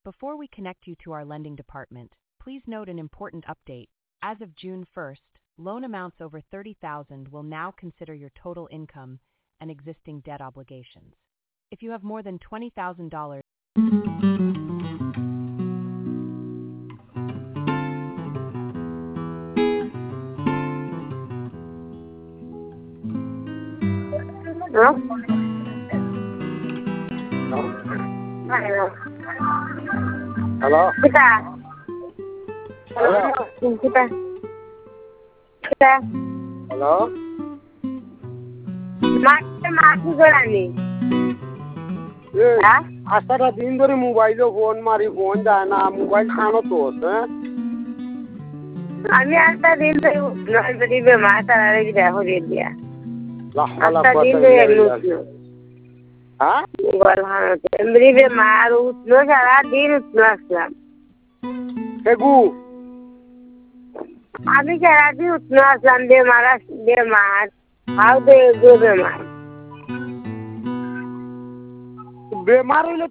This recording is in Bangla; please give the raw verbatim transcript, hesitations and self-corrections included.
Before we connect you to our lending department, please note an important update. As of June first, loan amounts over thirty thousand dollars will now consider your total income and existing debt obligations. If you have more than twenty thousand dollars, Hello? Hello. Hello? Kita. Hello? Kita. Kita. Hello? মাকে মাকে গড়ানি এই হ্যাঁ আসাটা দিন ধরে মোবাইলে ফোন মারি ফোন যায় না মোবাইল খানো তো হ্যাঁ আমি একটা দিন ধরে নয় বড়ি বেমার তারা রেখে দেখো দিয়ে দিয়া লাহালা একটা দিন কথা ধরে এমনি উঠলো হ্যাঁ মোবাইল ভালো এমনি বেমার উঠলো সারা দিন উঠলো আসলাম হেগু আমি সারা দিন উঠলো আসলাম বেমার বেমার হাউ দে বেমার বেমার হইলে